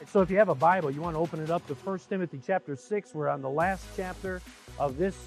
So if you have a Bible, you want to open it up to 1 Timothy chapter 6. We're on the last chapter of this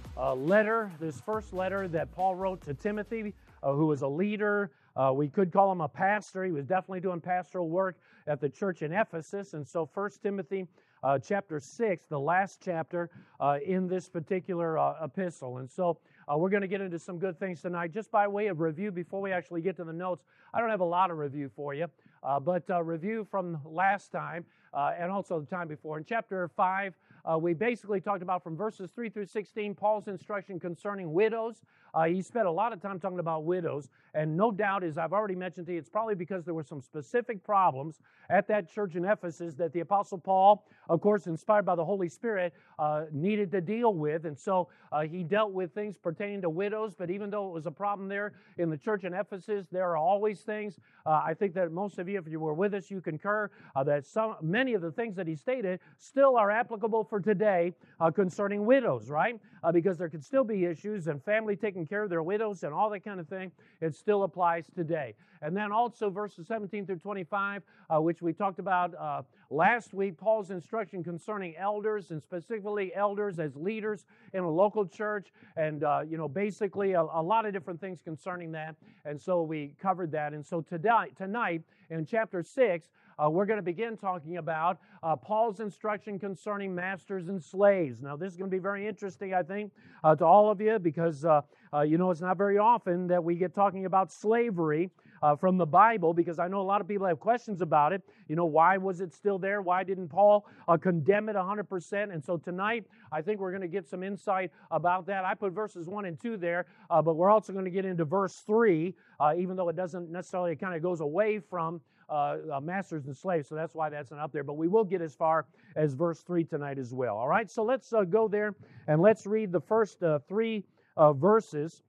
letter, this first letter that Paul wrote to Timothy, who was a leader. We could call him a pastor. He was definitely doing pastoral work at the church in Ephesus. And so 1 Timothy chapter 6, the last chapter in this particular epistle. And so we're going to get into some good things tonight. Just by way of review, before we actually get to the notes, I don't have a lot of review for you, but review from last time and also the time before. In chapter 5, we basically talked about from verses 3 through 16, Paul's instruction concerning widows. He spent a lot of time talking about widows, and no doubt, as I've already mentioned to you, it's probably because there were some specific problems at that church in Ephesus that the Apostle Paul, of course, inspired by the Holy Spirit, needed to deal with. And so he dealt with things pertaining to widows, but even though it was a problem there in the church in Ephesus, there are always things. I think that most of you, if you were with us, you concur that many of the things that he stated still are applicable for today concerning widows, right? Because there could still be issues and family taking care of their widows and all that kind of thing. It still applies today. And then also verses 17 through 25, which we talked about last week, Paul's instruction concerning elders, and specifically elders as leaders in a local church, and basically a lot of different things concerning that. And so we covered that. And so tonight in chapter 6, we're going to begin talking about Paul's instruction concerning masters and slaves. Now, this is going to be very interesting, I think, to all of you, because it's not very often that we get talking about slavery from the Bible, because I know a lot of people have questions about it. Why was it still there? Why didn't Paul condemn it 100%? And so tonight, I think we're going to get some insight about that. I put verses 1 and 2 there, but we're also going to get into verse 3, even though it doesn't necessarily, it kind of goes away from masters and slaves, so that's why that's not up there. But we will get as far as verse 3 tonight as well. All right, so let's go there and let's read the first three verses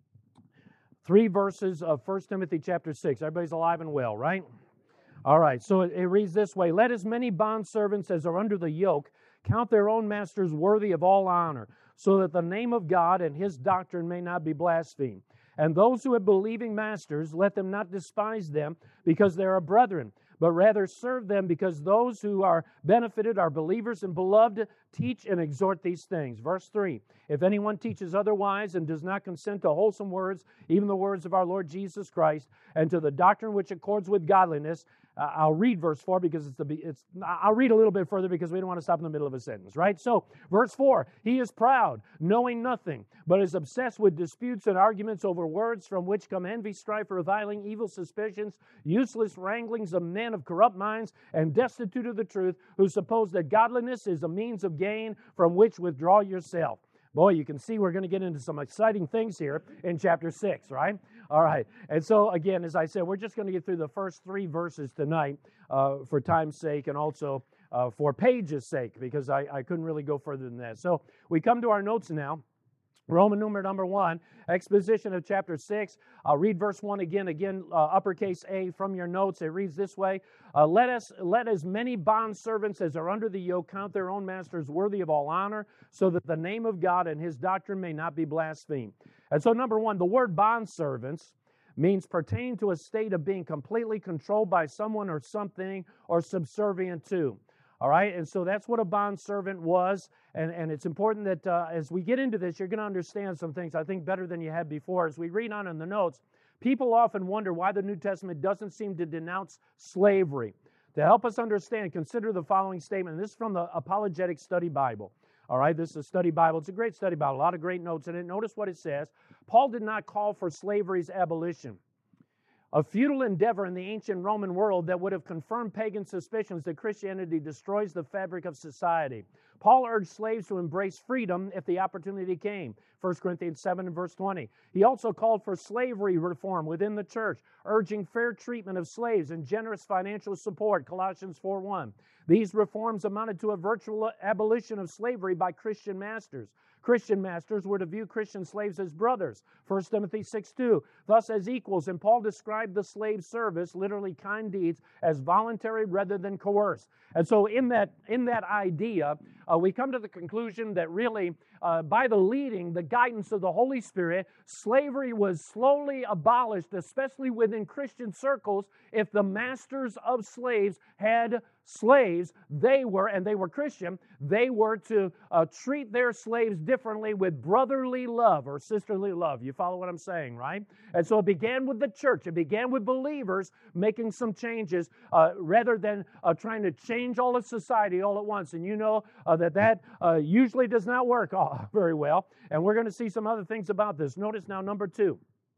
of 1 Timothy chapter 6. Everybody's alive and well, right? All right, so it reads this way: Let as many bondservants as are under the yoke count their own masters worthy of all honor, so that the name of God and His doctrine may not be blasphemed. And those who have believing masters, let them not despise them because they are brethren, but rather serve them, because those who are benefited are believers and beloved. Teach and exhort these things. Verse 3, If anyone teaches otherwise and does not consent to wholesome words, even the words of our Lord Jesus Christ, and to the doctrine which accords with godliness, I'll read verse 4 because I'll read a little bit further because we don't want to stop in the middle of a sentence, right? So, verse 4, He is proud, knowing nothing, but is obsessed with disputes and arguments over words, from which come envy, strife, reviling, evil suspicions, useless wranglings of men of corrupt minds, and destitute of the truth, who suppose that godliness is a means of gain, from which withdraw yourself. Boy, you can see we're going to get into some exciting things here in chapter 6, right? All right. And so, again, as I said, we're just going to get through the first 3 verses tonight for time's sake, and also for page's sake, because I couldn't really go further than that. So we come to our notes now. Roman numeral number 1, exposition of chapter 6. I'll read verse 1 again, uppercase A from your notes. It reads this way: Let as many bondservants as are under the yoke count their own masters worthy of all honor, so that the name of God and His doctrine may not be blasphemed. And so, number 1, the word bondservants means pertaining to a state of being completely controlled by someone or something, or subservient to. All right, and so that's what a bondservant was, and it's important that as we get into this, you're going to understand some things, I think, better than you had before. As we read on in the notes, people often wonder why the New Testament doesn't seem to denounce slavery. To help us understand, consider the following statement. This is from the Apologetic Study Bible. All right, this is a study Bible. It's a great study Bible, a lot of great notes in it. Notice what it says. Paul did not call for slavery's abolition, a futile endeavor in the ancient Roman world that would have confirmed pagan suspicions that Christianity destroys the fabric of society. Paul urged slaves to embrace freedom if the opportunity came, 1 Corinthians 7 and verse 20. He also called for slavery reform within the church, urging fair treatment of slaves and generous financial support, Colossians 4:1. These reforms amounted to a virtual abolition of slavery by Christian masters. Christian masters were to view Christian slaves as brothers, 1 Timothy 6:2, thus as equals, and Paul described the slave service, literally kind deeds, as voluntary rather than coerced. And so in that idea, we come to the conclusion that really, by the guidance of the Holy Spirit, slavery was slowly abolished, especially within Christian circles, if the masters of slaves had slaves, they were Christian, they were to treat their slaves differently with brotherly love or sisterly love. You follow what I'm saying, right? And so it began with the church. It began with believers making some changes rather than trying to change all of society all at once. And you know that usually does not work very well. And we're going to see some other things about this. Notice now number 2.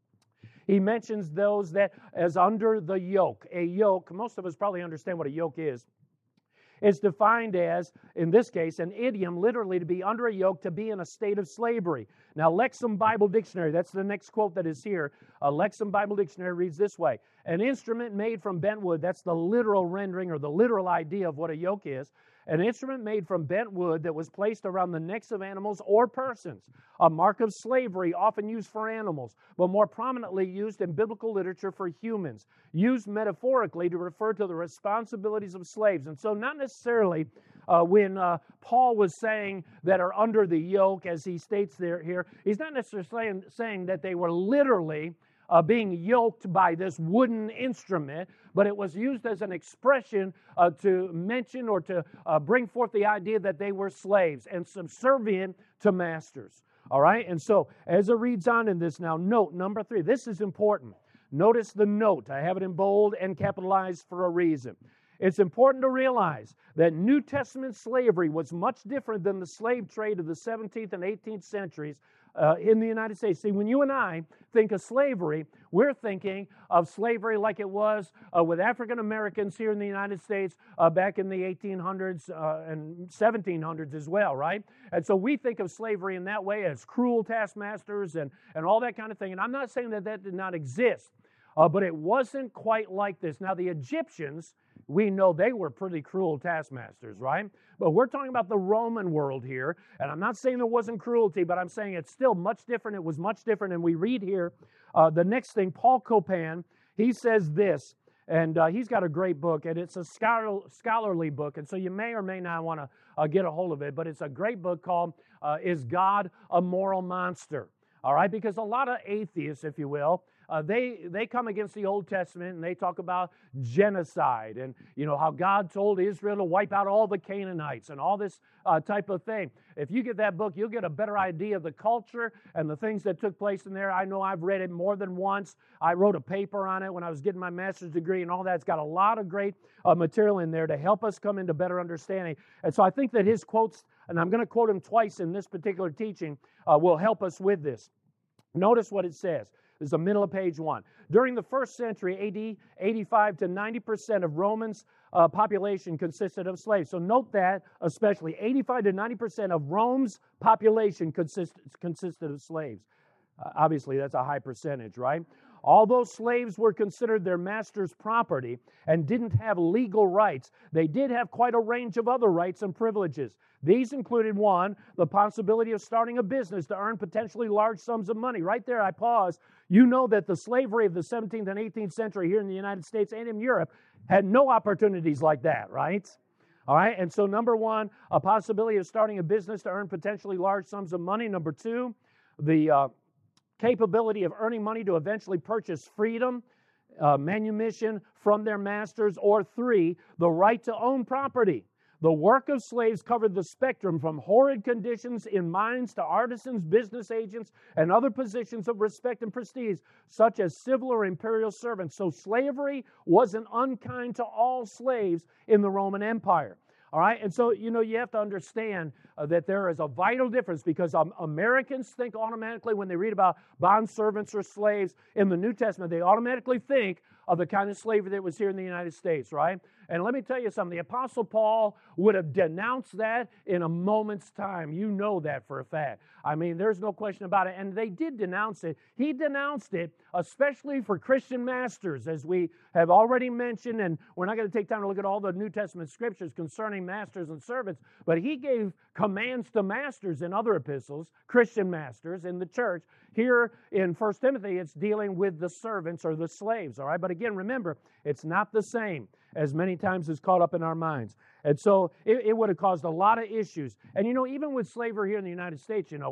He mentions those that as under the yoke. A yoke, most of us probably understand what a yoke is. It's defined as, in this case, an idiom, literally to be under a yoke, to be in a state of slavery. Now, Lexham Bible Dictionary, that's the next quote that is here. Lexham Bible Dictionary reads this way: an instrument made from bent wood, that's the literal rendering or the literal idea of what a yoke is. An instrument made from bent wood that was placed around the necks of animals or persons. A mark of slavery often used for animals, but more prominently used in biblical literature for humans. Used metaphorically to refer to the responsibilities of slaves. And so not necessarily when Paul was saying that are under the yoke, as he states here, he's not necessarily saying that they were literally being yoked by this wooden instrument, but it was used as an expression to mention or to bring forth the idea that they were slaves and subservient to masters. All right, and so as it reads on in this now, note number 3. This is important. Notice the note. I have it in bold and capitalized for a reason. It's important to realize that New Testament slavery was much different than the slave trade of the 17th and 18th centuries in the United States. See, when you and I think of slavery, we're thinking of slavery like it was with African Americans here in the United States back in the 1800s and 1700s as well, right? And so we think of slavery in that way as cruel taskmasters and all that kind of thing. And I'm not saying that did not exist, but it wasn't quite like this. Now, the Egyptians, we know they were pretty cruel taskmasters, right? But we're talking about the Roman world here, and I'm not saying there wasn't cruelty, but I'm saying it's still much different. It was much different, and we read here the next thing, Paul Copan, he says this, and he's got a great book, and it's a scholarly book, and so you may or may not want to get a hold of it, but it's a great book called Is God a Moral Monster? All right, because a lot of atheists, if you will, they come against the Old Testament and they talk about genocide and, you know, how God told Israel to wipe out all the Canaanites and all this type of thing. If you get that book, you'll get a better idea of the culture and the things that took place in there. I know I've read it more than once. I wrote a paper on it when I was getting my master's degree and all that. It's got a lot of great material in there to help us come into better understanding. And so I think that his quotes, and I'm going to quote him twice in this particular teaching, will help us with this. Notice what it says. This is the middle of page 1. During the first century AD, 85 to 90% of Romans' population consisted of slaves. So note that, especially 85 to 90% of Rome's population consisted of slaves. Obviously, that's a high percentage, right? Although slaves were considered their master's property and didn't have legal rights, they did have quite a range of other rights and privileges. These included, 1, the possibility of starting a business to earn potentially large sums of money. Right there, I pause. You know that the slavery of the 17th and 18th century here in the United States and in Europe had no opportunities like that, right? All right, and so number 1, a possibility of starting a business to earn potentially large sums of money. Number 2, the capability of earning money to eventually purchase freedom, manumission from their masters. Or 3, the right to own property. The work of slaves covered the spectrum from horrid conditions in mines to artisans, business agents, and other positions of respect and prestige, such as civil or imperial servants. So slavery wasn't unkind to all slaves in the Roman Empire. All right, and so, you know, you have to understand that there is a vital difference because Americans think automatically when they read about bondservants or slaves in the New Testament, they automatically think of the kind of slavery that was here in the United States, right? And let me tell you something. The Apostle Paul would have denounced that in a moment's time. You know that for a fact. I mean, there's no question about it. And they did denounce it. He denounced it, especially for Christian masters, as we have already mentioned. And we're not going to take time to look at all the New Testament scriptures concerning masters and servants. But he gave commands to masters in other epistles, Christian masters in the church. Here in 1 Timothy, it's dealing with the servants or the slaves. All right. But again, remember, it's not the same as many times is caught up in our minds. And so it would have caused a lot of issues. And, you know, even with slavery here in the United States, you know,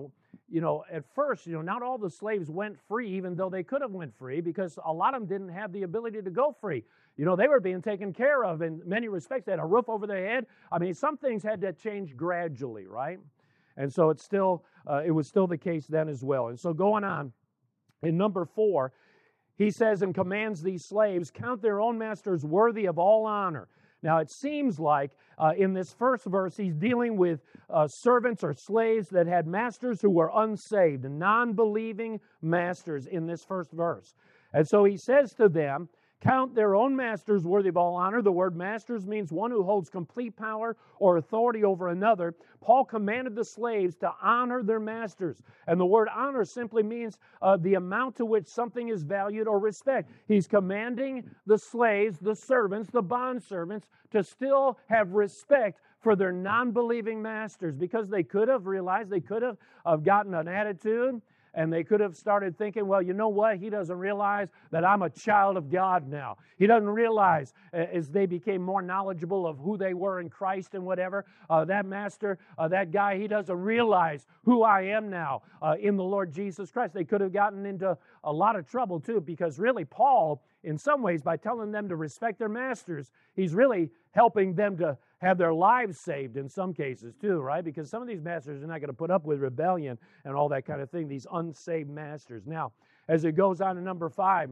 at first, not all the slaves went free, even though they could have went free, because a lot of them didn't have the ability to go free. They were being taken care of in many respects. They had a roof over their head. I mean, some things had to change gradually, right? And so it was still the case then as well. And so going on, in number 4, he says and commands these slaves, count their own masters worthy of all honor. Now, it seems like in this first verse, he's dealing with servants or slaves that had masters who were unsaved, non-believing masters in this first verse. And so he says to them, count their own masters worthy of all honor. The word masters means one who holds complete power or authority over another. Paul commanded the slaves to honor their masters. And the word honor simply means the amount to which something is valued or respect. He's commanding the slaves, the servants, the bondservants, to still have respect for their non-believing masters, because they could have realized, they could have gotten an attitude, and they could have started thinking, well, you know what? He doesn't realize that I'm a child of God now. He doesn't realize, as they became more knowledgeable of who they were in Christ and whatever, that master, that guy, he doesn't realize who I am now in the Lord Jesus Christ. They could have gotten into a lot of trouble too, because really Paul, in some ways, by telling them to respect their masters, he's really helping them to have their lives saved in some cases too, right? Because some of these masters are not going to put up with rebellion and all that kind of thing, these unsaved masters. Now, as it goes on to number 5,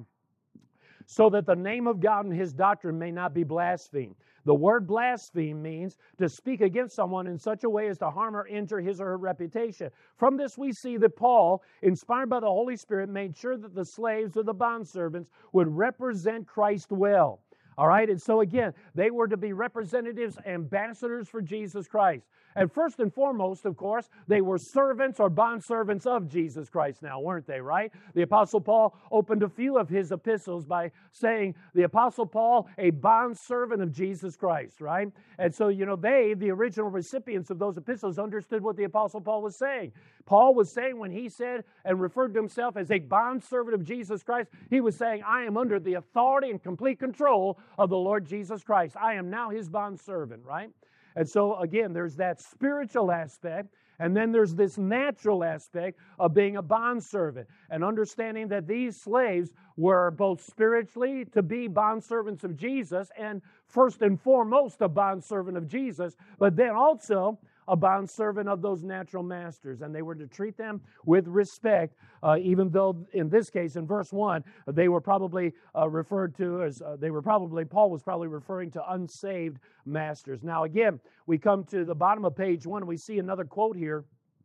so that the name of God and his doctrine may not be blasphemed. The word blaspheme means to speak against someone in such a way as to harm or injure his or her reputation. From this we see that Paul, inspired by the Holy Spirit, made sure that the slaves or the bondservants would represent Christ well. All right, and so again, they were to be representatives, ambassadors for Jesus Christ. And first and foremost, of course, they were servants or bondservants of Jesus Christ now, weren't they, right? The Apostle Paul opened a few of his epistles by saying, the Apostle Paul, a bondservant of Jesus Christ, right? And so, they, the original recipients of those epistles, understood what the Apostle Paul was saying. Paul was saying when he said and referred to himself as a bondservant of Jesus Christ, he was saying, I am under the authority and complete control of the Lord Jesus Christ. I am now his bondservant, right? And so, again, there's that spiritual aspect, and then there's this natural aspect of being a bondservant and understanding that these slaves were both spiritually to be bondservants of Jesus and first and foremost a bondservant of Jesus, but then also a bondservant of those natural masters, and they were to treat them with respect, even though in this case, in verse 1, they were probably referred to as, Paul was probably referring to unsaved masters. Now again, we come to the bottom of page 1, and we see another quote here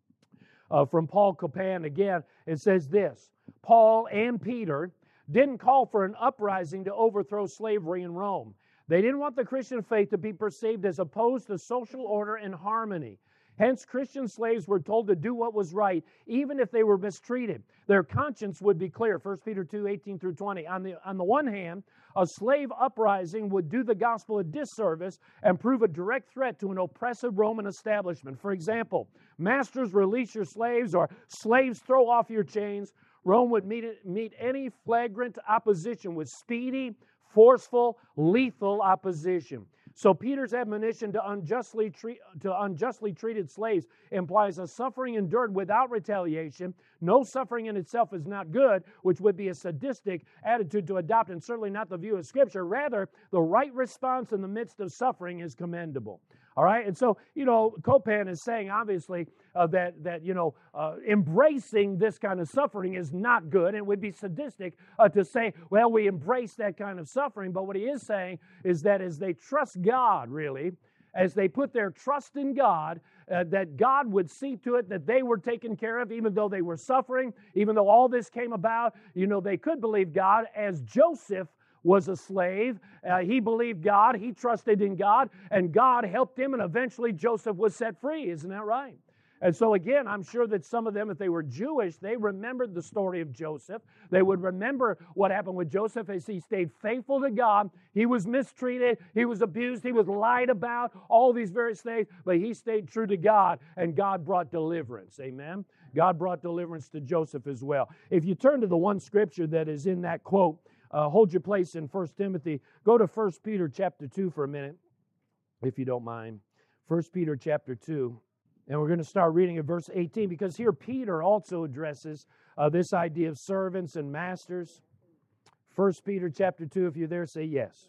from Paul Copan. Again, it says this, Paul and Peter didn't call for an uprising to overthrow slavery in Rome. They didn't want the Christian faith to be perceived as opposed to social order and harmony. Hence, Christian slaves were told to do what was right, even if they were mistreated. Their conscience would be clear. 1 Peter 2, 18 through 20. On the one hand, a slave uprising would do the gospel a disservice and prove a direct threat to an oppressive Roman establishment. For example, masters release your slaves, or slaves throw off your chains. Rome would meet any flagrant opposition with speedy, forceful, lethal opposition. So Peter's admonition to unjustly treated slaves implies a suffering endured without retaliation. No suffering in itself is not good, which would be a sadistic attitude to adopt, and certainly not the view of Scripture. Rather, the right response in the midst of suffering is commendable. All right, and so, Copan is saying, obviously, that embracing this kind of suffering is not good, and it would be sadistic to say, well, we embrace that kind of suffering. But what he is saying is that as they trust God, really, as they put their trust in God, that God would see to it that they were taken care of, even though they were suffering, even though all this came about. They could believe God, as Joseph was a slave. He believed God, he trusted in God, and God helped him, and eventually Joseph was set free. Isn't that right? And so again, I'm sure that some of them, if they were Jewish, they remembered the story of Joseph. They would remember what happened with Joseph as he stayed faithful to God. He was mistreated, he was abused, he was lied about, all these various things, but he stayed true to God, and God brought deliverance. Amen? God brought deliverance to Joseph as well. If you turn to the one scripture that is in that quote, hold your place in 1 Timothy. Go to 1 Peter chapter 2 for a minute, if you don't mind. 1 Peter chapter 2. And we're going to start reading at verse 18, because here Peter also addresses this idea of servants and masters. 1 Peter chapter 2, if you're there, say yes.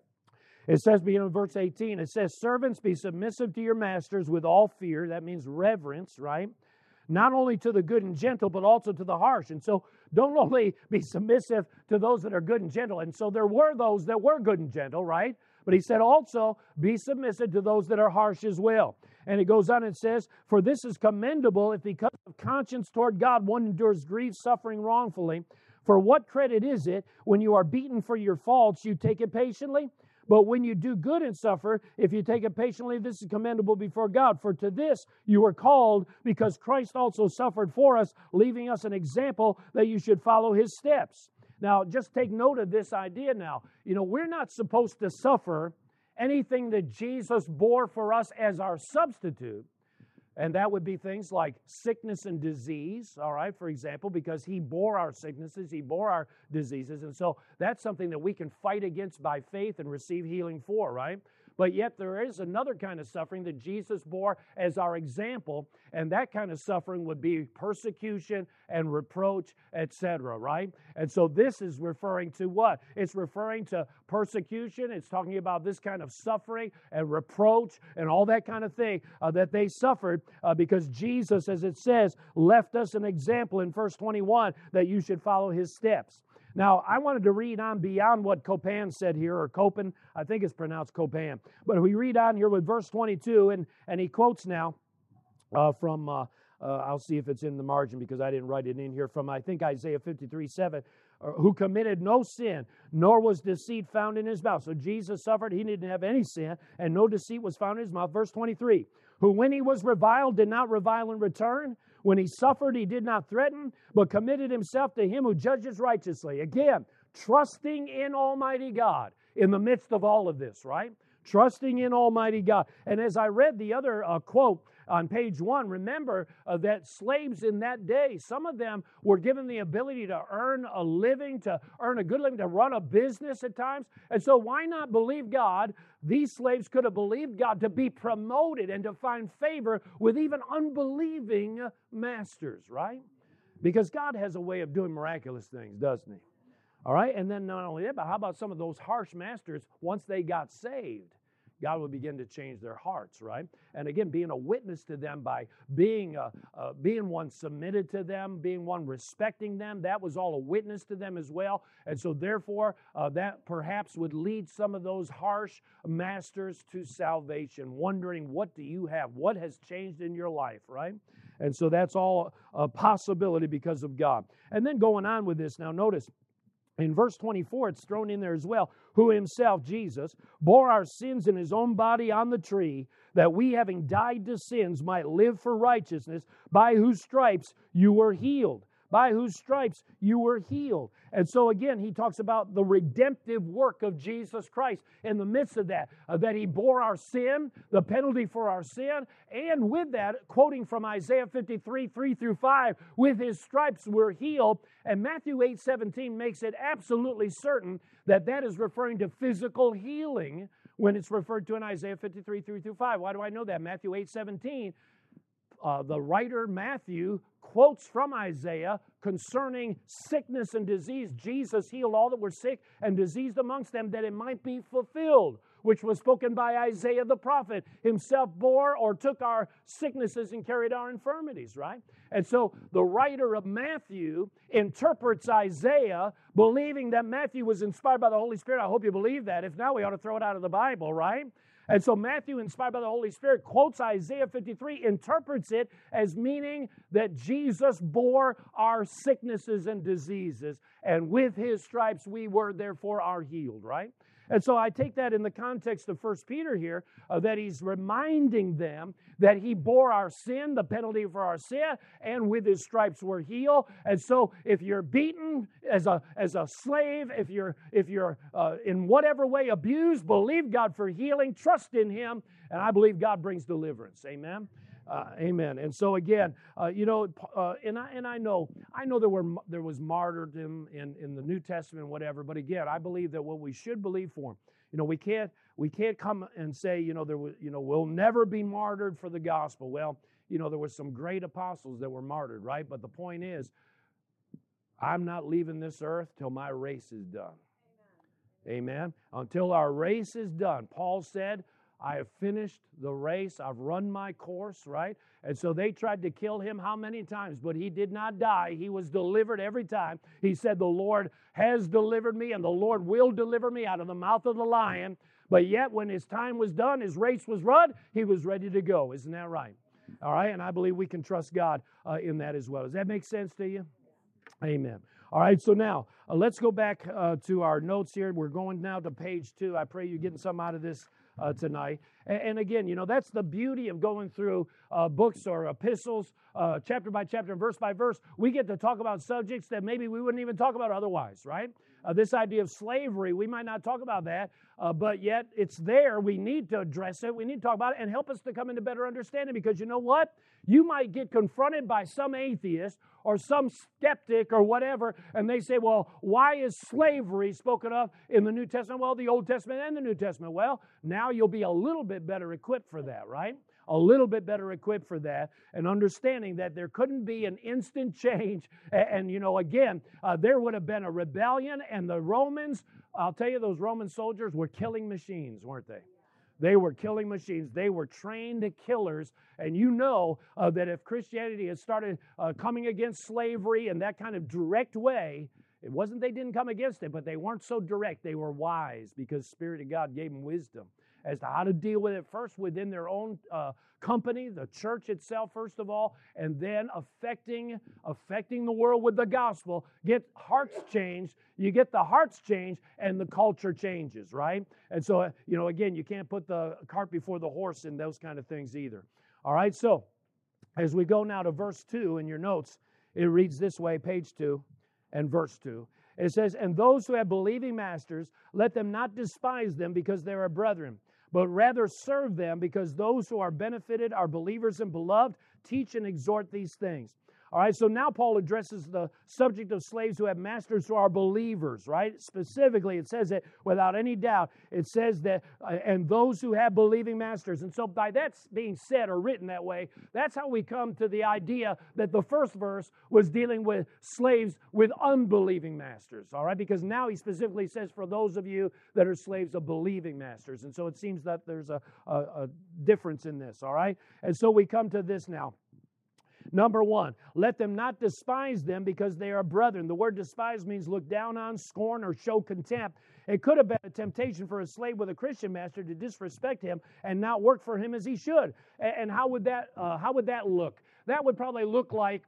It says, beginning in verse 18, it says, servants, be submissive to your masters with all fear. That means reverence, right? Not only to the good and gentle, but also to the harsh. And so don't only be submissive to those that are good and gentle. And so there were those that were good and gentle, right? But he said also, be submissive to those that are harsh as well. And it goes on and says, for this is commendable if because of conscience toward God one endures grief, suffering wrongfully. For what credit is it when you are beaten for your faults, you take it patiently? But when you do good and suffer, if you take it patiently, this is commendable before God. For to this you were called, because Christ also suffered for us, leaving us an example that you should follow his steps. Now, just take note of this idea now. We're not supposed to suffer anything that Jesus bore for us as our substitute. And that would be things like sickness and disease, all right, for example, because he bore our sicknesses, he bore our diseases. And so that's something that we can fight against by faith and receive healing for, right? But yet there is another kind of suffering that Jesus bore as our example, and that kind of suffering would be persecution and reproach, etc., right? And so this is referring to what? It's referring to persecution. It's talking about this kind of suffering and reproach and all that kind of thing that they suffered because Jesus, as it says, left us an example in verse 21 that you should follow his steps. Now, I wanted to read on beyond what Copan said here, or Copan, I think it's pronounced Copan. But we read on here with verse 22, and he quotes now from, I'll see if it's in the margin because I didn't write it in here, from I think Isaiah 53:7, who committed no sin, nor was deceit found in his mouth. So Jesus suffered, he didn't have any sin, and no deceit was found in his mouth. Verse 23, who when he was reviled did not revile in return. When he suffered, he did not threaten, but committed himself to him who judges righteously. Again, trusting in Almighty God in the midst of all of this, right? Trusting in Almighty God. And as I read the other quote on page 1, remember that slaves in that day, some of them were given the ability to earn a living, to earn a good living, to run a business at times. And so why not believe God? These slaves could have believed God to be promoted and to find favor with even unbelieving masters, right? Because God has a way of doing miraculous things, doesn't he? All right, and then not only that, but how about some of those harsh masters, once they got saved, God will begin to change their hearts, right? And again, being a witness to them by being one submitted to them, being one respecting them, that was all a witness to them as well. And so therefore, that perhaps would lead some of those harsh masters to salvation, wondering, what do you have? What has changed in your life, right? And so that's all a possibility because of God. And then going on with this, now notice, in verse 24, it's thrown in there as well, who himself, Jesus, bore our sins in his own body on the tree, that we, having died to sins, might live for righteousness, by whose stripes you were healed. By whose stripes you were healed. And so again, he talks about the redemptive work of Jesus Christ in the midst of that, that he bore our sin, the penalty for our sin, and with that, quoting from Isaiah 53, 3-5, with his stripes we're healed. And Matthew 8:17 makes it absolutely certain that that is referring to physical healing when it's referred to in Isaiah 53, 3-5. Why do I know that? Matthew 8:17, the writer Matthew quotes from Isaiah concerning sickness and disease. Jesus healed all that were sick and diseased amongst them, that it might be fulfilled, which was spoken by Isaiah the prophet. Himself bore or took our sicknesses and carried our infirmities, right? And so the writer of Matthew interprets Isaiah, believing that Matthew was inspired by the Holy Spirit. I hope you believe that. If not, we ought to throw it out of the Bible, right? And so Matthew, inspired by the Holy Spirit, quotes Isaiah 53, interprets it as meaning that Jesus bore our sicknesses and diseases, and with his stripes we were therefore are healed, right? And so I take that in the context of 1 Peter here, that he's reminding them that he bore our sin, the penalty for our sin, and with his stripes we're healed. And so if you're beaten as a slave, if you're in whatever way abused, believe God for healing, trust in him, and I believe God brings deliverance. Amen. Amen. And so again, and I know there was martyrdom in the New Testament, whatever. But again, I believe that what we should believe for, we can't come and say, we'll never be martyred for the gospel. Well, there were some great apostles that were martyred, right? But the point is, I'm not leaving this earth till my race is done. Amen. Until our race is done. Paul said, I have finished the race. I've run my course, right? And so they tried to kill him how many times? But he did not die. He was delivered every time. He said, the Lord has delivered me, and the Lord will deliver me out of the mouth of the lion. But yet, when his time was done, his race was run, he was ready to go. Isn't that right? All right, and I believe we can trust God in that as well. Does that make sense to you? Amen. All right, so now let's go back to our notes here. We're going now to page 2. I pray you're getting some out of this tonight. And again, that's the beauty of going through books or epistles, chapter by chapter, verse by verse. We get to talk about subjects that maybe we wouldn't even talk about otherwise, right? This idea of slavery, we might not talk about that, but yet it's there. We need to address it. We need to talk about it and help us to come into better understanding, because you know what? You might get confronted by some atheist or some skeptic or whatever, and they say, well, why is slavery spoken of in the New Testament? Well, the Old Testament and the New Testament. Well, now you'll be a little bit better equipped for that, right? A little bit better equipped for that, and understanding that there couldn't be an instant change. And again, there would have been a rebellion, and the Romans, I'll tell you, those Roman soldiers were killing machines, weren't they? They were killing machines. They were trained killers. And that if Christianity had started coming against slavery in that kind of direct way, it wasn't they didn't come against it, but they weren't so direct. They were wise, because the Spirit of God gave them wisdom as to how to deal with it, first within their own company, the church itself, first of all, and then affecting the world with the gospel. Get hearts changed. You get the hearts changed, and the culture changes, right? And so, again, you can't put the cart before the horse in those kind of things either. All right, so as we go now to verse 2 in your notes, it reads this way, page 2 and verse 2. It says, and those who have believing masters, let them not despise them because they are brethren, but rather serve them, because those who are benefited are believers and beloved. Teach and exhort these things. All right, so now Paul addresses the subject of slaves who have masters who are believers, right? Specifically, it says it without any doubt. It says that, and those who have believing masters. And so by that being said or written that way, that's how we come to the idea that the first verse was dealing with slaves with unbelieving masters, all right? Because now he specifically says, for those of you that are slaves of believing masters. And so it seems that there's a difference in this, all right? And so we come to this now. Number 1, let them not despise them because they are brethren. The word despise means look down on, scorn, or show contempt. It could have been a temptation for a slave with a Christian master to disrespect him and not work for him as he should. And how would that look? That would probably look like,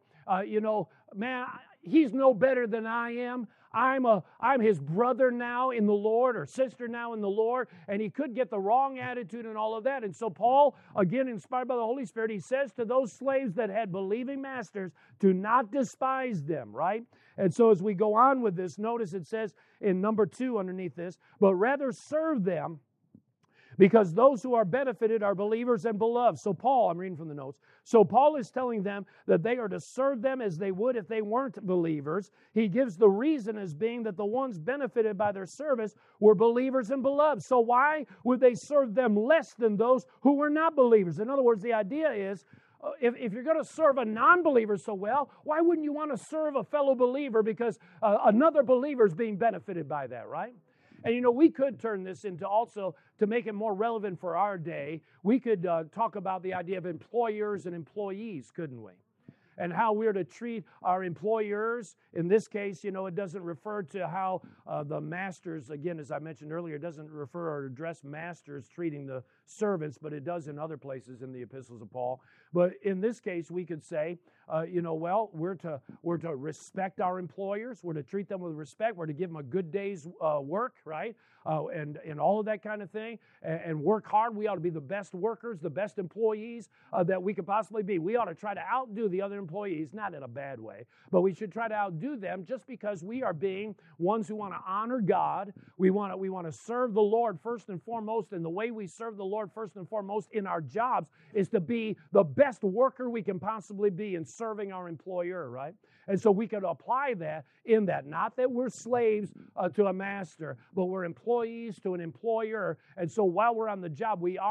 man, he's no better than I am. I'm his brother now in the Lord, or sister now in the Lord, and he could get the wrong attitude and all of that. And so Paul, again, inspired by the Holy Spirit, he says to those slaves that had believing masters, do not despise them, right? And so as we go on with this, notice it says in number 2 underneath this, but rather serve them, because those who are benefited are believers and beloved. So Paul, I'm reading from the notes. So Paul is telling them that they are to serve them as they would if they weren't believers. He gives the reason as being that the ones benefited by their service were believers and beloved. So why would they serve them less than those who were not believers? In other words, the idea is, if you're going to serve a non-believer so well, why wouldn't you want to serve a fellow believer? Because another believer is being benefited by that, right? And we could turn this into also, to make it more relevant for our day, we could talk about the idea of employers and employees, couldn't we? And how we're to treat our employers. In this case, it doesn't refer to how the masters, again, as I mentioned earlier, it doesn't refer or address masters treating the servants, but it does in other places in the epistles of Paul. But in this case, we could say, we're to respect our employers. We're to treat them with respect. We're to give them a good day's work, right? And all of that kind of thing. And work hard. We ought to be the best workers, the best employees that we could possibly be. We ought to try to outdo the other employees, not in a bad way, but we should try to outdo them just because we are being ones who want to honor God. We want to serve the Lord first and foremost, and the way we serve the Lord first and foremost in our jobs is to be the best worker we can possibly be in serving our employer, right? And so we could apply that in that. Not that we're slaves to a master, but we're employees to an employer. And so while we're on the job, we are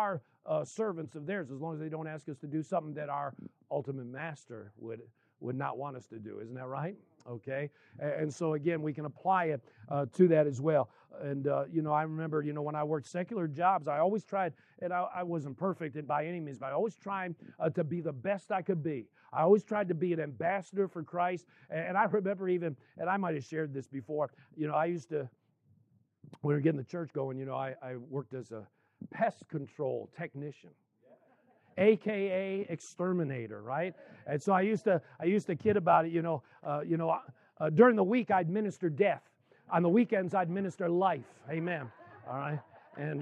servants of theirs, as long as they don't ask us to do something that our ultimate master would not want us to do. Isn't that right? Okay. And so, again, we can apply it to that as well. And, I remember, when I worked secular jobs, I always tried, and I wasn't perfect by any means, but I always tried to be the best I could be. I always tried to be an ambassador for Christ. And I remember even, and I might have shared this before, I used to, when we were getting the church going, I worked as a pest control technician, AKA exterminator, right? And so I used to kid about it. During the week I'd minister death. On the weekends I'd minister life. Amen. All right. And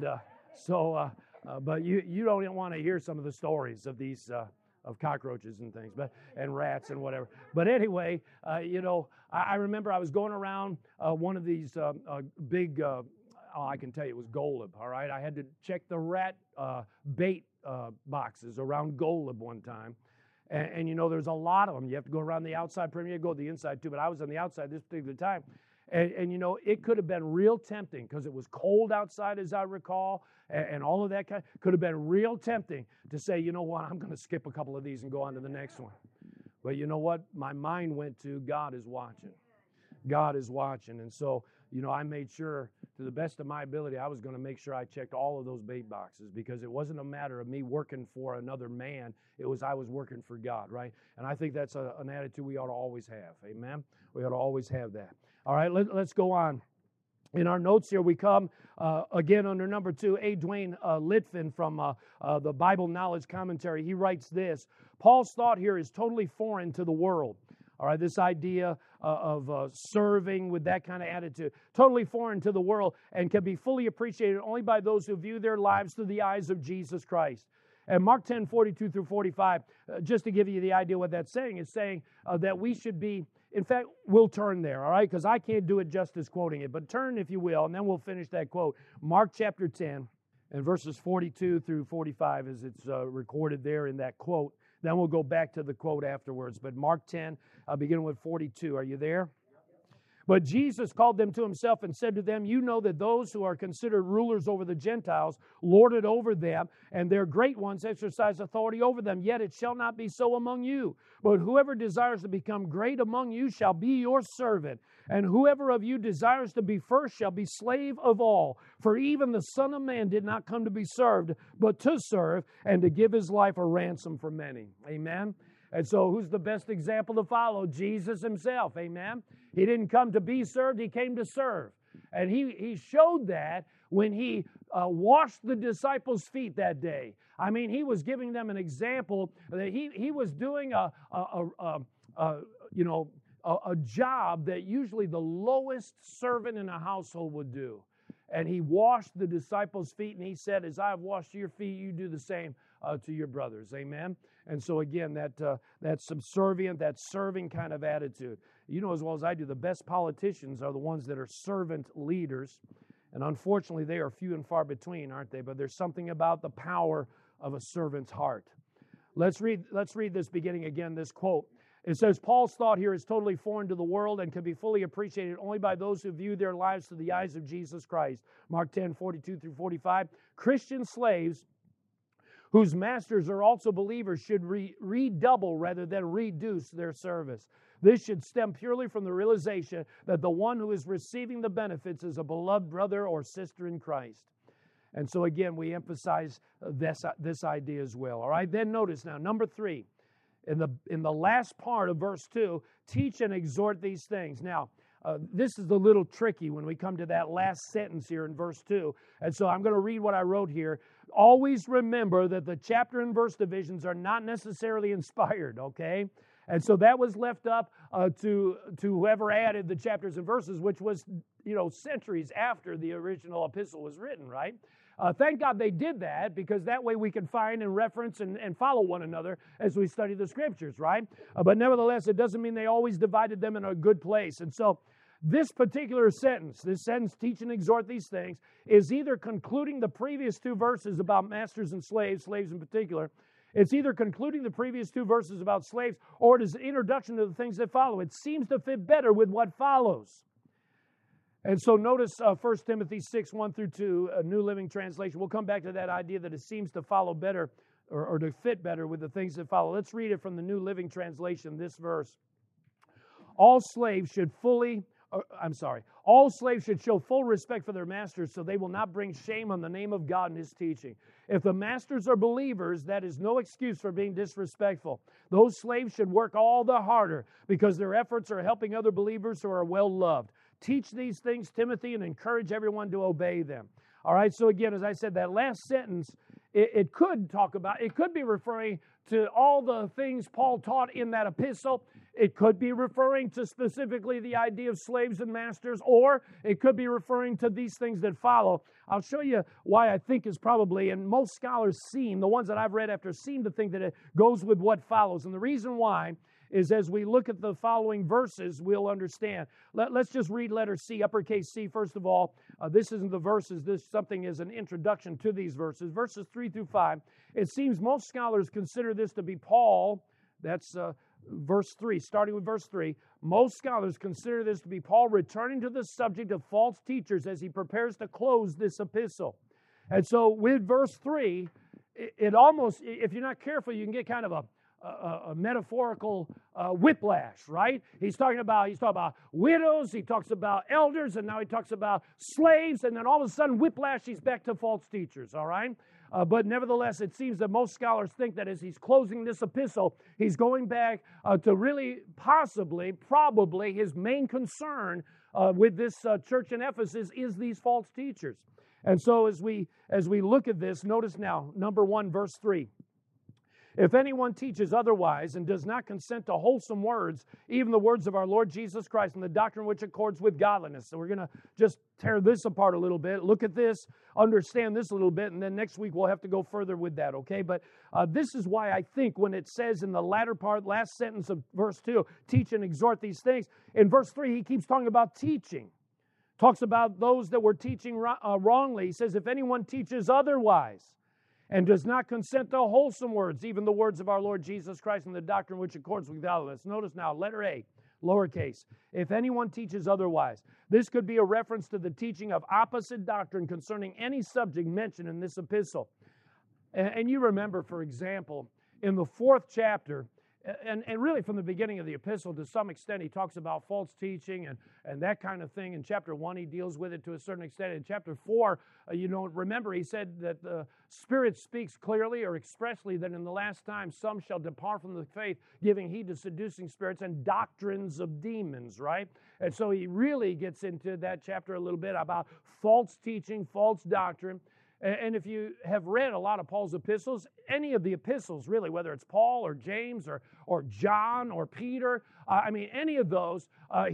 but you don't want to hear some of the stories of these of cockroaches and things, and rats and whatever. But anyway, I remember I was going around one of these big. I can tell you it was Golub. All right, I had to check the rat bait boxes around Golub one time, and there's a lot of them. You have to go around the outside perimeter, you go to the inside too. But I was on the outside this particular time, and it could have been real tempting because it was cold outside, as I recall, and all of that could have been real tempting to say, you know what, I'm going to skip a couple of these and go on to the next one. But you know what? My mind went to God is watching. God is watching, and so I made sure, to the best of my ability, I was going to make sure I checked all of those bait boxes, because it wasn't a matter of me working for another man. It was I was working for God, right? And I think that's an attitude we ought to always have. Amen? We ought to always have that. All right, let's go on. In our notes here, we come again under number 2, A. Dwayne Litfin from the Bible Knowledge Commentary. He writes this: Paul's thought here is totally foreign to the world. All right, this idea of serving with that kind of attitude, totally foreign to the world, and can be fully appreciated only by those who view their lives through the eyes of Jesus Christ. And Mark 10, 42 through 45, just to give you the idea what that's saying, is saying that we should be, in fact, we'll turn there, all right, because I can't do it justice quoting it, but turn, if you will, and then we'll finish that quote. Mark chapter 10 and verses 42 through 45, as it's recorded there in that quote. Then we'll go back to the quote afterwards. But Mark 10, beginning with 42. Are you there? But Jesus called them to himself and said to them, you know that those who are considered rulers over the Gentiles lord it over them, and their great ones exercise authority over them. Yet it shall not be so among you. But whoever desires to become great among you shall be your servant. And whoever of you desires to be first shall be slave of all. For even the Son of Man did not come to be served, but to serve, and to give his life a ransom for many. Amen? And so who's the best example to follow? Jesus himself. Amen? He didn't come to be served, he came to serve. And he showed that when he washed the disciples' feet that day. I mean, he was giving them an example that he was doing a job that usually the lowest servant in a household would do. And he washed the disciples' feet, and he said, as I have washed your feet, you do the same to your brothers. Amen? And so again, that subservient, that serving kind of attitude. You know as well as I do, the best politicians are the ones that are servant leaders. And unfortunately, they are few and far between, aren't they? But there's something about the power of a servant's heart. Let's read this beginning again, this quote. It says, Paul's thought here is totally foreign to the world and can be fully appreciated only by those who view their lives through the eyes of Jesus Christ. Mark 10, 42 through 45. Christian slaves whose masters are also believers should redouble rather than reduce their service. This should stem purely from the realization that the one who is receiving the benefits is a beloved brother or sister in Christ. And so again, we emphasize this idea as well. All right, then notice now, number 3. In the last part of verse 2, teach and exhort these things. Now, this is a little tricky when we come to that last sentence here in verse 2. And so I'm going to read what I wrote here. Always remember that the chapter and verse divisions are not necessarily inspired, okay? And so that was left up to whoever added the chapters and verses, which was, centuries after the original epistle was written, right? Thank God they did that, because that way we can find and reference and follow one another as we study the Scriptures, right? But nevertheless, it doesn't mean they always divided them in a good place. And so this particular sentence, teach and exhort these things, is either concluding the previous 2 verses about masters and slaves in particular. It's either concluding the previous 2 verses about slaves, or it is an introduction to the things that follow. It seems to fit better with what follows. And so notice 1 Timothy 6, 1 through 2, a New Living Translation. We'll come back to that idea that it seems to follow better or to fit better with the things that follow. Let's read it from the New Living Translation, this verse. All slaves should show full respect for their masters so they will not bring shame on the name of God and His teaching. If the masters are believers, that is no excuse for being disrespectful. Those slaves should work all the harder because their efforts are helping other believers who are well loved. Teach these things, Timothy, and encourage everyone to obey them. All right, so again, as I said, that last sentence, it could be referring to all the things Paul taught in that epistle. It could be referring to specifically the idea of slaves and masters, or it could be referring to these things that follow. I'll show you why I think is probably, and most scholars the ones that I've read after, seem to think that it goes with what follows. And the reason why is as we look at the following verses, we'll understand. Let's just read letter C, uppercase C, first of all. This isn't the verses. This something is an introduction to these verses. Verses 3 through 5. It seems most scholars consider this to be Paul. That's verse 3, starting with verse 3. Most scholars consider this to be Paul returning to the subject of false teachers as he prepares to close this epistle. And so with verse 3, it almost, if you're not careful, you can get kind of a metaphorical whiplash, right? He's talking about widows, he talks about elders, and now he talks about slaves, and then all of a sudden, whiplash, he's back to false teachers, all right? But nevertheless, it seems that most scholars think that as he's closing this epistle, he's going back to really probably his main concern with this church in Ephesus is these false teachers. And so as we look at this, notice now, number 1, verse 3. If anyone teaches otherwise and does not consent to wholesome words, even the words of our Lord Jesus Christ and the doctrine which accords with godliness. So we're going to just tear this apart a little bit, look at this, understand this a little bit, and then next week we'll have to go further with that, okay? But this is why I think when it says in the latter part, last sentence of verse 2, teach and exhort these things, in verse 3 he keeps talking about teaching. Talks about those that were teaching wrongly. He says, if anyone teaches otherwise, and does not consent to wholesome words, even the words of our Lord Jesus Christ and the doctrine which accords with godliness. Notice now, letter A, lowercase. If anyone teaches otherwise, this could be a reference to the teaching of opposite doctrine concerning any subject mentioned in this epistle. And you remember, for example, in the 4th chapter, and really from the beginning of the epistle, to some extent, he talks about false teaching and that kind of thing. In chapter 1, he deals with it to a certain extent. In chapter 4, remember, he said that the Spirit speaks clearly or expressly that in the last time some shall depart from the faith, giving heed to seducing spirits and doctrines of demons, right? And so he really gets into that chapter a little bit about false teaching, false doctrine. And if you have read a lot of Paul's epistles, any of the epistles really, whether it's Paul or James or John or Peter, any of those,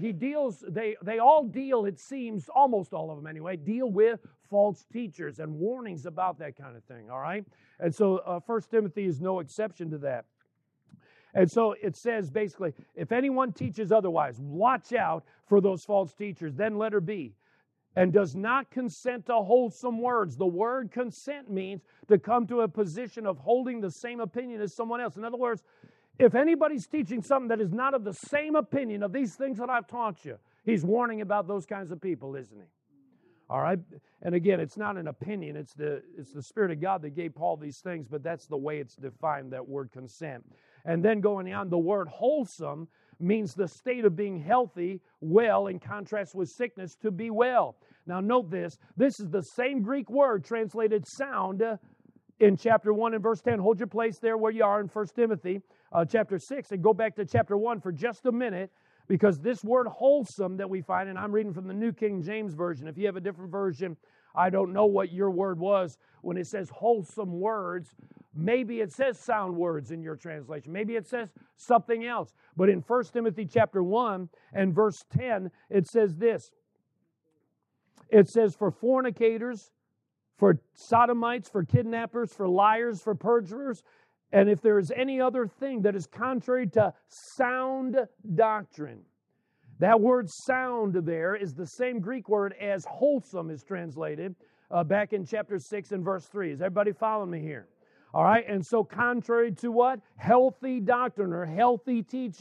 they all deal, it seems, almost all of them anyway, deal with false teachers and warnings about that kind of thing, all right? And so 1 Timothy is no exception to that. And so it says basically, if anyone teaches otherwise, watch out for those false teachers. Then letter B, and does not consent to wholesome words. The word consent means to come to a position of holding the same opinion as someone else. In other words, if anybody's teaching something that is not of the same opinion of these things that I've taught you, he's warning about those kinds of people, isn't he? All right? And again, it's not an opinion. It's the Spirit of God that gave Paul these things, but that's the way it's defined, that word consent. And then going on, the word wholesome means the state of being healthy, well, in contrast with sickness, to be well. Now note this. This is the same Greek word translated sound in chapter 1 and verse 10. Hold your place there where you are in 1 Timothy chapter 6 and go back to chapter 1 for just a minute, because this word wholesome that we find, and I'm reading from the New King James Version. If you have a different version, I don't know what your word was when it says wholesome words. Maybe it says sound words in your translation. Maybe it says something else. But in 1 Timothy chapter 1 and verse 10, it says this. It says, for fornicators, for sodomites, for kidnappers, for liars, for perjurers, and if there is any other thing that is contrary to sound doctrine. That word sound there is the same Greek word as wholesome is translated back in chapter 6 and verse 3. Is everybody following me here? All right, and so contrary to what? Healthy doctrine or healthy teaching.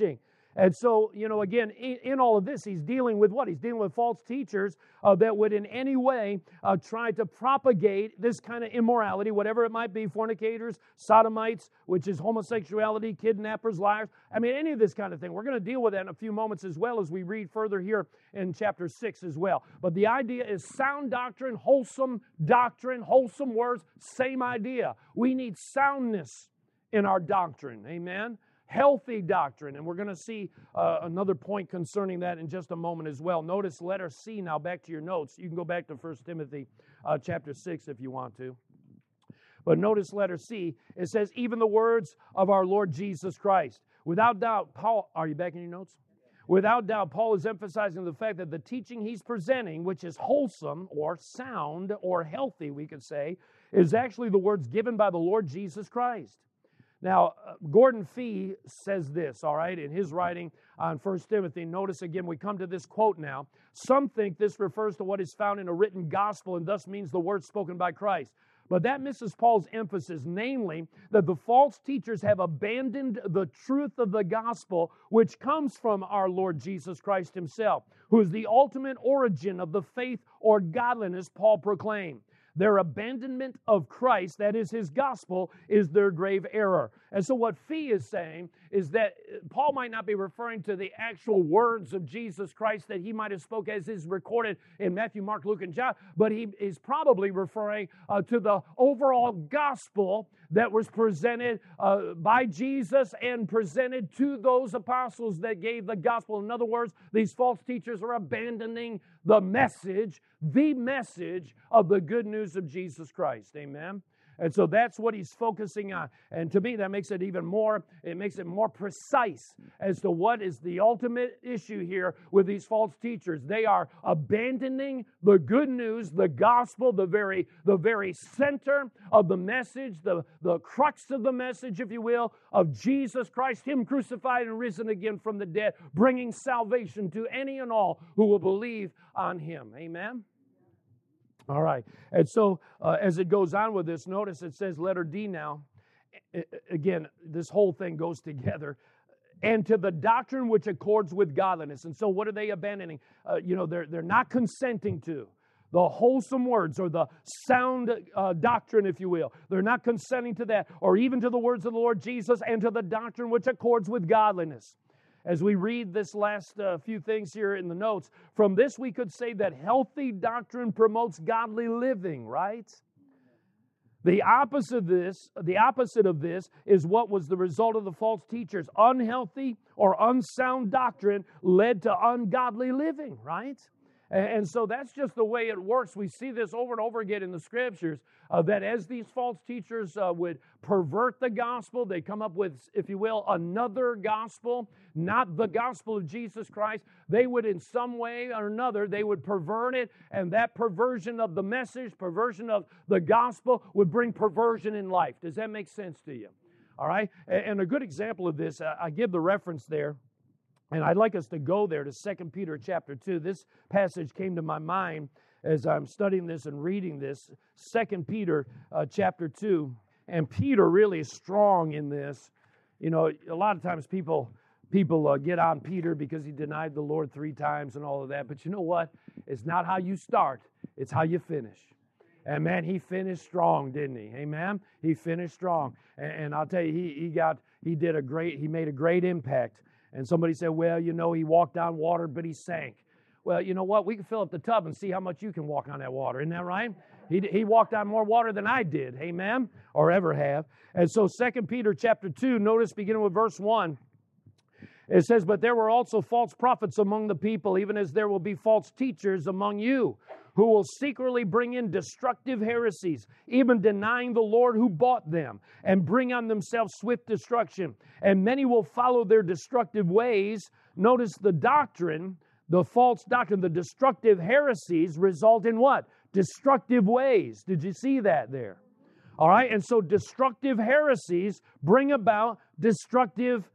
And so, again, in all of this, he's dealing with what? He's dealing with false teachers that would in any way try to propagate this kind of immorality, whatever it might be, fornicators, sodomites, which is homosexuality, kidnappers, liars. I mean, any of this kind of thing. We're going to deal with that in a few moments as well as we read further here in chapter 6 as well. But the idea is sound doctrine, wholesome words, same idea. We need soundness in our doctrine. Amen? Healthy doctrine, and we're going to see another point concerning that in just a moment as well. Notice letter C now, back to your notes. You can go back to 1 Timothy chapter 6 if you want to. But notice letter C, it says, even the words of our Lord Jesus Christ. Without doubt, Paul, are you back in your notes? Without doubt, Paul is emphasizing the fact that the teaching he's presenting, which is wholesome or sound or healthy, we could say, is actually the words given by the Lord Jesus Christ. Now, Gordon Fee says this, all right, in his writing on 1 Timothy. Notice again, we come to this quote now. Some think this refers to what is found in a written gospel and thus means the words spoken by Christ. But that misses Paul's emphasis, namely that the false teachers have abandoned the truth of the gospel, which comes from our Lord Jesus Christ himself, who is the ultimate origin of the faith or godliness Paul proclaimed. Their abandonment of Christ, that is his gospel, is their grave error. And so what Fee is saying is that Paul might not be referring to the actual words of Jesus Christ that he might have spoke as is recorded in Matthew, Mark, Luke, and John, but he is probably referring to the overall gospel that was presented by Jesus and presented to those apostles that gave the gospel. In other words, these false teachers are abandoning the message of the good news of Jesus Christ. Amen? And so that's what he's focusing on. And to me, that makes it more precise as to what is the ultimate issue here with these false teachers. They are abandoning the good news, the gospel, the very center of the message, the crux of the message, if you will, of Jesus Christ, him crucified and risen again from the dead, bringing salvation to any and all who will believe on him. Amen? All right. And so as it goes on with this, notice it says letter D now. Again, this whole thing goes together. And to the doctrine which accords with godliness. And so what are they abandoning? They're not consenting to the wholesome words or the sound doctrine, if you will. They're not consenting to that, or even to the words of the Lord Jesus and to the doctrine which accords with godliness. As we read this last few things here in the notes, from this we could say that healthy doctrine promotes godly living, right? The opposite of this is what was the result of the false teachers. Unhealthy or unsound doctrine led to ungodly living, right? And so that's just the way it works. We see this over and over again in the Scriptures, that as these false teachers would pervert the gospel, they come up with, if you will, another gospel, not the gospel of Jesus Christ. They would in some way or another, they would pervert it, and that perversion of the message, perversion of the gospel would bring perversion in life. Does that make sense to you? All right? And a good example of this, I give the reference there. And I'd like us to go there to 2 Peter chapter 2. This passage came to my mind as I'm studying this and reading this. 2 Peter chapter 2. And Peter really is strong in this. You know, a lot of times people get on Peter because he denied the Lord 3 times and all of that. But you know what? It's not how you start. It's how you finish. And man, he finished strong, didn't he? Amen? He finished strong. And I'll tell you, he made a great impact. And somebody said, well, you know, he walked on water, but he sank. Well, you know what? We can fill up the tub and see how much you can walk on that water. Isn't that right? He walked on more water than I did. Amen? Or ever have. And so 2 Peter chapter 2, notice beginning with verse 1. It says, but there were also false prophets among the people, even as there will be false teachers among you, who will secretly bring in destructive heresies, even denying the Lord who bought them, and bring on themselves swift destruction. And many will follow their destructive ways. Notice the doctrine, the false doctrine, the destructive heresies result in what? Destructive ways. Did you see that there? All right, and so destructive heresies bring about destructive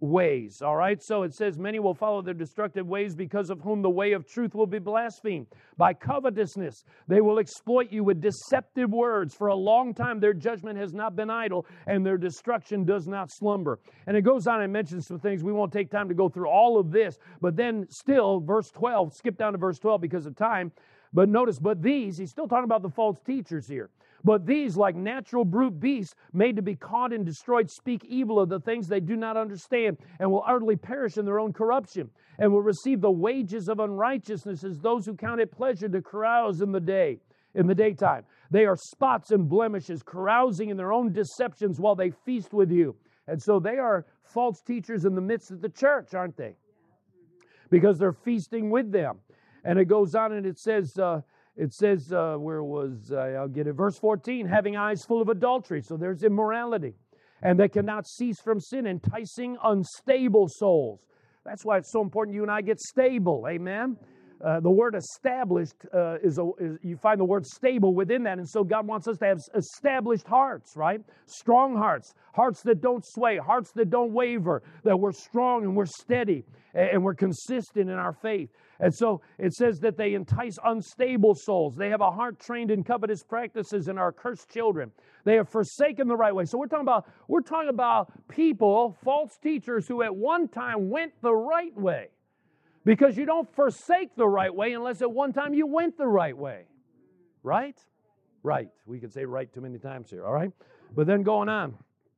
ways. All right, so it says, many will follow their destructive ways, because of whom the way of truth will be blasphemed. By covetousness, they will exploit you with deceptive words. For a long time, their judgment has not been idle, and their destruction does not slumber. And it goes on and mentions some things. We won't take time to go through all of this, but then still, verse 12, skip down to verse 12 because of time. But notice, but these, he's still talking about the false teachers here. But these, like natural brute beasts, made to be caught and destroyed, speak evil of the things they do not understand, and will utterly perish in their own corruption, and will receive the wages of unrighteousness as those who count it pleasure to carouse in the daytime. They are spots and blemishes, carousing in their own deceptions while they feast with you. And so they are false teachers in the midst of the church, aren't they? Because they're feasting with them. And it goes on and it says, where was I? I'll get it. Verse 14, having eyes full of adultery. So there's immorality. And they cannot cease from sin, enticing unstable souls. That's why it's so important you and I get stable. Amen? The word established you find the word stable within that. And so God wants us to have established hearts, right? Strong hearts. Hearts that don't sway. Hearts that don't waver. That we're strong and we're steady and we're consistent in our faith. And so it says that they entice unstable souls. They have a heart trained in covetous practices and are cursed children. They have forsaken the right way. So we're talking about people, false teachers, who at one time went the right way. Because you don't forsake the right way unless at one time you went the right way. Right? Right. We could say right too many times here, all right? But then going on.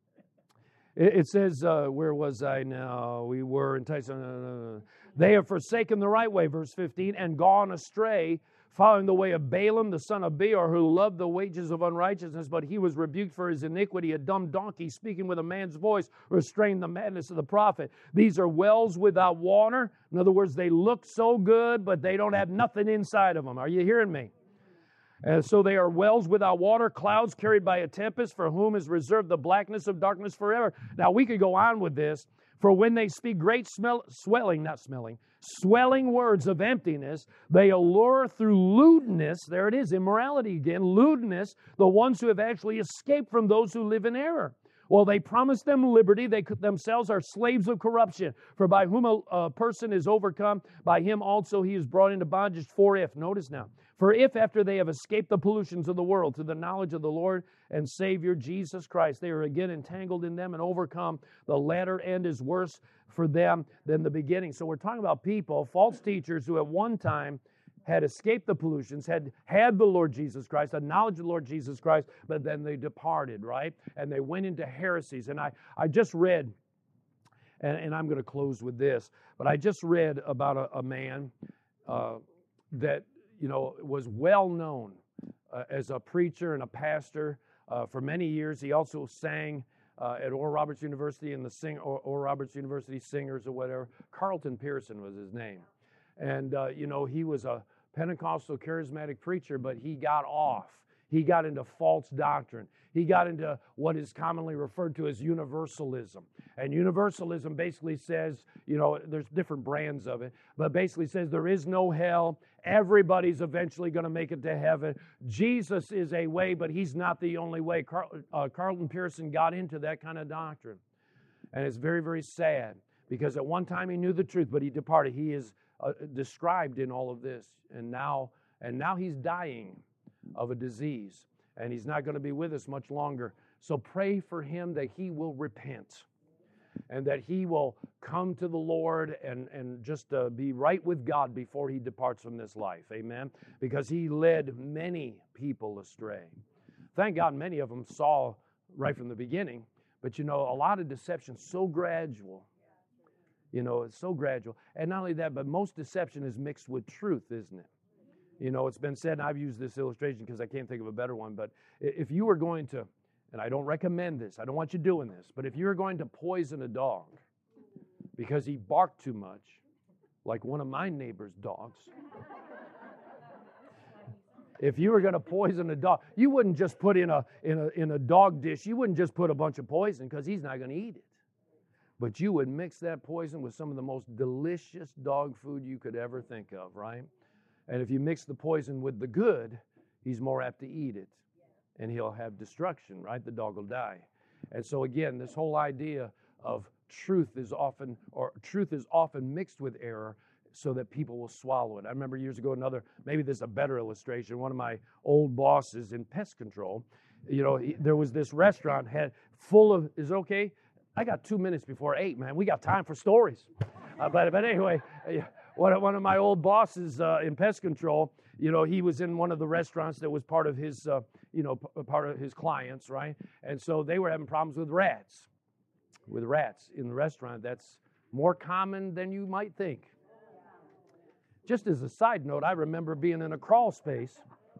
It says, where was I now? We were enticed. They have forsaken the right way, verse 15, and gone astray, following the way of Balaam, the son of Beor, who loved the wages of unrighteousness, but he was rebuked for his iniquity. A dumb donkey, speaking with a man's voice, restrained the madness of the prophet. These are wells without water. In other words, they look so good, but they don't have nothing inside of them. Are you hearing me? And so they are wells without water, clouds carried by a tempest, for whom is reserved the blackness of darkness forever. Now, we could go on with this. For when they speak great swelling words of emptiness, they allure through lewdness, there it is, immorality again, lewdness, the ones who have actually escaped from those who live in error. Well, they promise them liberty. They themselves are slaves of corruption. For by whom a person is overcome, by him also he is brought into bondage. Notice now, for if after they have escaped the pollutions of the world to the knowledge of the Lord and Savior Jesus Christ, they are again entangled in them and overcome, the latter end is worse for them than the beginning. So we're talking about people, false teachers, who at one time had escaped the pollutions, had the Lord Jesus Christ, the knowledge of the Lord Jesus Christ, but then they departed, right? And they went into heresies. And I just read, and I'm going to close with this, but I just read about a man that, was well known as a preacher and a pastor for many years. He also sang at Oral Roberts University and the Oral Roberts University Singers or whatever. Carlton Pearson was his name. And, he was a Pentecostal charismatic preacher, but he got off. He got into false doctrine. He got into what is commonly referred to as universalism. And universalism basically says, there's different brands of it, but basically says there is no hell. Everybody's eventually going to make it to heaven. Jesus is a way, but he's not the only way. Carlton Pearson got into that kind of doctrine. And it's very, very sad because at one time he knew the truth, but he departed. He is described in all of this. And now he's dying of a disease. And he's not going to be with us much longer. So pray for him that he will repent and that he will come to the Lord and just be right with God before he departs from this life. Amen? Because he led many people astray. Thank God many of them saw right from the beginning. But a lot of deception is so gradual. It's so gradual. And not only that, but most deception is mixed with truth, isn't it? It's been said, and I've used this illustration because I can't think of a better one, but if you were going to, and I don't recommend this, I don't want you doing this, but if you were going to poison a dog because he barked too much, like one of my neighbor's dogs, if you were going to poison a dog, you wouldn't just put in a dog dish, you wouldn't just put a bunch of poison because he's not going to eat it. But you would mix that poison with some of the most delicious dog food you could ever think of, right? And if you mix the poison with the good, he's more apt to eat it. And he'll have destruction, right? The dog will die. And so again, this whole idea of truth is often mixed with error so that people will swallow it. I remember years ago maybe this is a better illustration. One of my old bosses in pest control, there was this restaurant full of, is it okay? I got 2 minutes before 8, man. We got time for stories. But anyway, one of my old bosses in pest control, he was in one of the restaurants that was part of his, part of his clients, right? And so they were having problems with rats in the restaurant. That's more common than you might think. Just as a side note, I remember being in a crawl space.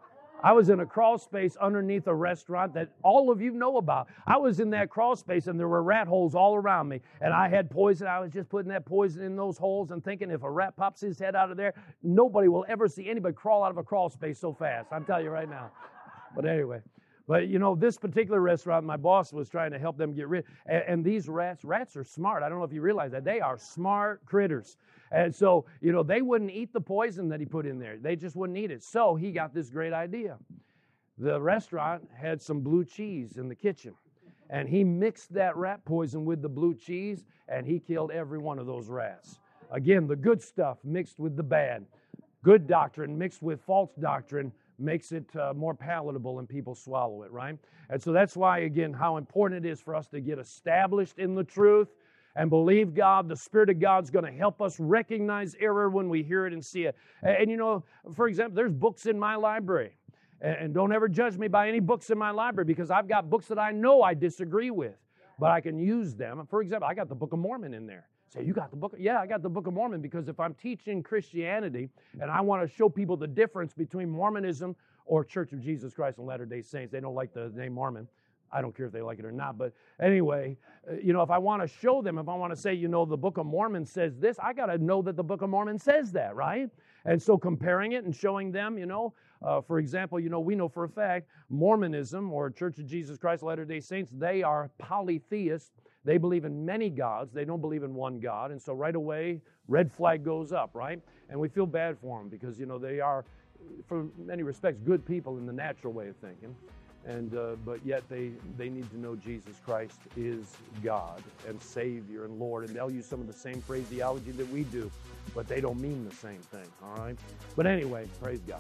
I was in a crawl space underneath a restaurant that all of you know about. I was in that crawl space and there were rat holes all around me. And I had poison. I was just putting that poison in those holes and thinking if a rat pops his head out of there, nobody will ever see anybody crawl out of a crawl space so fast. I'm telling you right now. But anyway. But, this particular restaurant, my boss was trying to help them get rid. And these rats are smart. I don't know if you realize that. They are smart critters. And so, they wouldn't eat the poison that he put in there. They just wouldn't eat it. So he got this great idea. The restaurant had some blue cheese in the kitchen. And he mixed that rat poison with the blue cheese, and he killed every one of those rats. Again, the good stuff mixed with the bad. Good doctrine mixed with false doctrine makes it more palatable and people swallow it, right? And so that's why, again, how important it is for us to get established in the truth and believe God. The Spirit of God's going to help us recognize error when we hear it and see it. And for example, there's books in my library. And don't ever judge me by any books in my library because I've got books that I know I disagree with, but I can use them. For example, I got the Book of Mormon in there. Say, you got the book? Yeah, I got the Book of Mormon because if I'm teaching Christianity and I want to show people the difference between Mormonism or Church of Jesus Christ and Latter-day Saints, they don't like the name Mormon. I don't care if they like it or not. But anyway, if I want to show them, if I want to say, the Book of Mormon says this, I got to know that the Book of Mormon says that, right? And so comparing it and showing them, for example, we know for a fact Mormonism or Church of Jesus Christ, Latter-day Saints, they are polytheists. They believe in many gods. They don't believe in one God. And so right away, red flag goes up, right? And we feel bad for them because, they are, for many respects, good people in the natural way of thinking. And but yet they need to know Jesus Christ is God and Savior and Lord. And they'll use some of the same phraseology that we do, but they don't mean the same thing, all right? But anyway, praise God.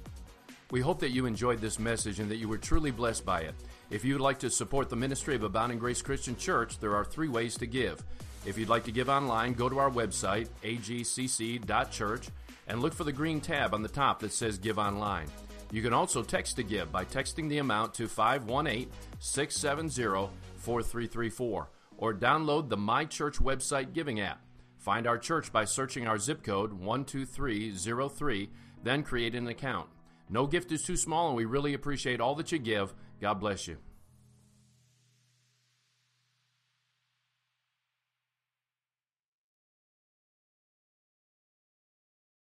We hope that you enjoyed this message and that you were truly blessed by it. If you would like to support the ministry of Abounding Grace Christian Church, there are 3 ways to give. If you'd like to give online, go to our website, agcc.church, and look for the green tab on the top that says Give Online. You can also text to give by texting the amount to 518-670-4334 or download the My Church website giving app. Find our church by searching our zip code 12303, then create an account. No gift is too small, and we really appreciate all that you give. God bless you.